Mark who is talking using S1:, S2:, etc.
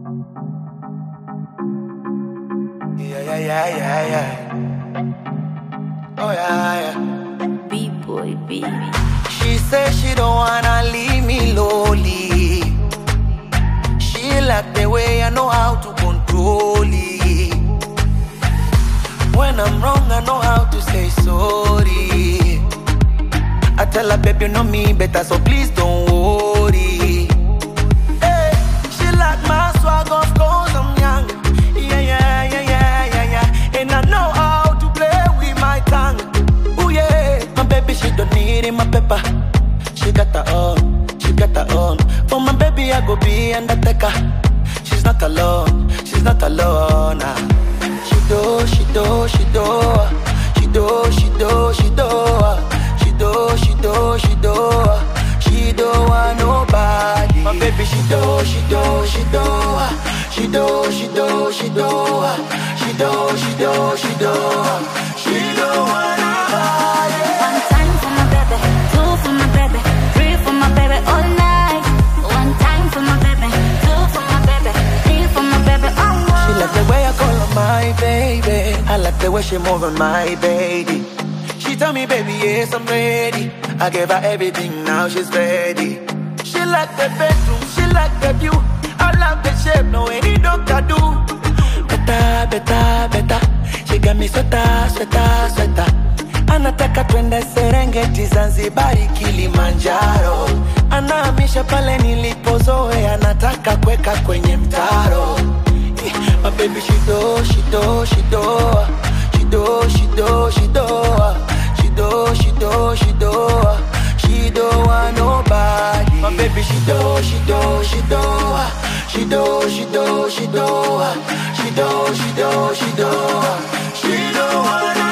S1: Yeah. Oh yeah.
S2: B-boy, baby.
S1: She says she don't wanna leave me lonely. She like the way I know how to control it. When I'm wrong, I know how to say sorry. I tell her, babe, you know me better, so please don't worry. Hey, she like my swag, of course I'm young. Yeah. And I know how to play with my tongue. Ooh yeah, my baby, she don't need it, my pepper. She got her own. For my baby, I go be undertaker. She's not alone. Ah. She do. She don't want nobody. My baby, she do. She don't want nobody.
S2: One time for my baby, two for my baby, three for my baby all night. One time for my baby, two for my baby, three for my baby all night.
S1: She like the way I call her my baby. I like the way she move on my baby. She tell me, baby, yes, I'm ready. I gave her everything, now she's ready. She like the bedroom, she like the view. I love the shape, no any doctor do. Better. She got me sweater. Anataka twende Serengeti, Zanzibari, Kilimanjaro. Anahamisha pale nilipozoea, anataka kweka kwenye mtaro. My baby, she do. She don't want nobody. My baby, she do. She don't want